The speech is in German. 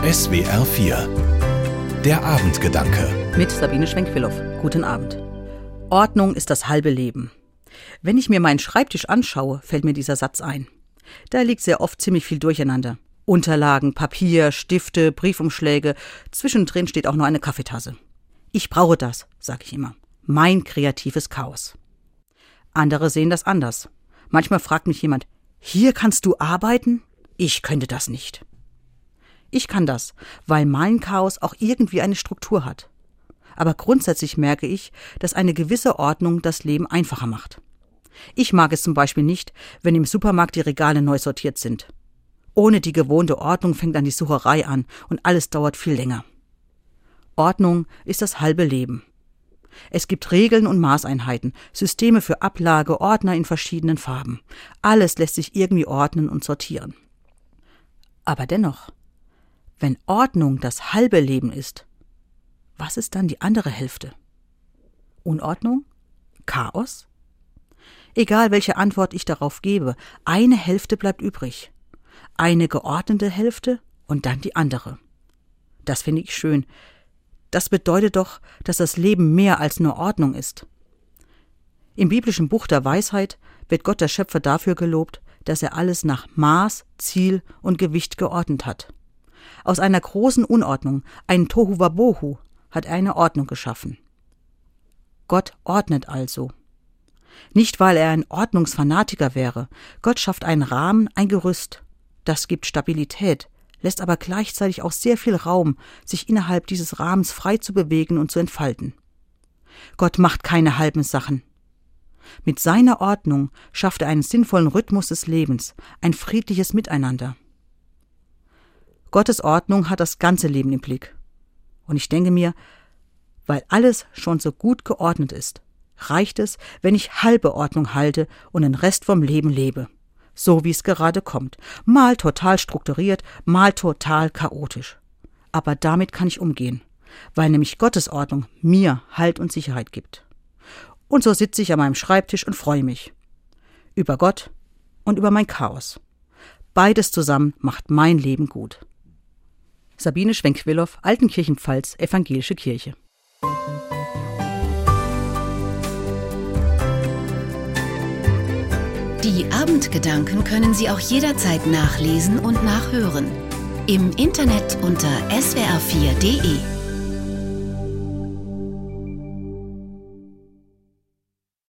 SWR 4 Der Abendgedanke mit Sabine Schwenk-Willow. Guten Abend. Ordnung ist das halbe Leben. Wenn ich mir meinen Schreibtisch anschaue, fällt mir dieser Satz ein. Da liegt sehr oft ziemlich viel durcheinander. Unterlagen, Papier, Stifte, Briefumschläge. Zwischendrin steht auch nur eine Kaffeetasse. Ich brauche das, sage ich immer. Mein kreatives Chaos. Andere sehen das anders. Manchmal fragt mich jemand, hier kannst du arbeiten? Ich könnte das nicht. Ich kann das, weil mein Chaos auch irgendwie eine Struktur hat. Aber grundsätzlich merke ich, dass eine gewisse Ordnung das Leben einfacher macht. Ich mag es zum Beispiel nicht, wenn im Supermarkt die Regale neu sortiert sind. Ohne die gewohnte Ordnung fängt dann die Sucherei an und alles dauert viel länger. Ordnung ist das halbe Leben. Es gibt Regeln und Maßeinheiten, Systeme für Ablage, Ordner in verschiedenen Farben. Alles lässt sich irgendwie ordnen und sortieren. Aber dennoch, wenn Ordnung das halbe Leben ist, was ist dann die andere Hälfte? Unordnung? Chaos? Egal, welche Antwort ich darauf gebe, eine Hälfte bleibt übrig. Eine geordnete Hälfte und dann die andere. Das finde ich schön. Das bedeutet doch, dass das Leben mehr als nur Ordnung ist. Im biblischen Buch der Weisheit wird Gott der Schöpfer dafür gelobt, dass er alles nach Maß, Ziel und Gewicht geordnet hat. Aus einer großen Unordnung, ein Tohuwabohu, hat er eine Ordnung geschaffen. Gott ordnet also. Nicht, weil er ein Ordnungsfanatiker wäre. Gott schafft einen Rahmen, ein Gerüst. Das gibt Stabilität, lässt aber gleichzeitig auch sehr viel Raum, sich innerhalb dieses Rahmens frei zu bewegen und zu entfalten. Gott macht keine halben Sachen. Mit seiner Ordnung schafft er einen sinnvollen Rhythmus des Lebens, ein friedliches Miteinander. Gottes Ordnung hat das ganze Leben im Blick. Und ich denke mir, weil alles schon so gut geordnet ist, reicht es, wenn ich halbe Ordnung halte und den Rest vom Leben lebe. So wie es gerade kommt. Mal total strukturiert, mal total chaotisch. Aber damit kann ich umgehen, weil nämlich Gottes Ordnung mir Halt und Sicherheit gibt. Und so sitze ich an meinem Schreibtisch und freue mich. Über Gott und über mein Chaos. Beides zusammen macht mein Leben gut. Sabine Schwenk-Willow, Altenkirchen-Pfalz, Evangelische Kirche. Die Abendgedanken können Sie auch jederzeit nachlesen und nachhören. Im Internet unter swr4.de.